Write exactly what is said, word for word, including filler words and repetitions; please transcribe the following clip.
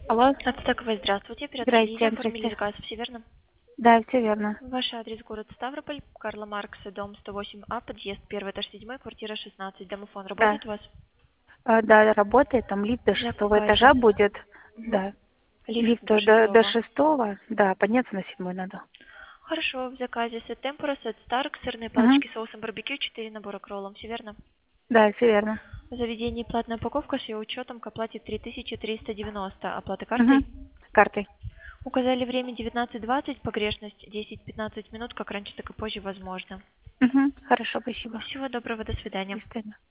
Алло, Отстаковой, здравствуйте. Оператор здрасте, Лидия. Оформили здрасте. заказ, все верно? Да, все верно. Ваш адрес город Ставрополь, Карла Маркса, дом сто восемь А, подъезд первый этаж седьмой, квартира шестнадцать. Домофон Да, работает у вас? А, да, работает, там лифт до шестого Закажем. этажа будет. Мгм. Да, Лифт лифт до до, до шестого. шестого, да, подняться на седьмой надо. Хорошо, в заказе сет темпура, сет старк, сырные Угу. палочки с соусом барбекю, четыре набора к роллам, все верно? Да, все верно. В заведении платная упаковка с ее учетом к оплате три тысячи триста девяносто. Оплата Угу. картой? Картой. Указали время девятнадцать двадцать, погрешность десять-пятнадцать минут, как раньше, так и позже возможно. Угу. Хорошо, спасибо. Всего доброго, до До свидания. свидания.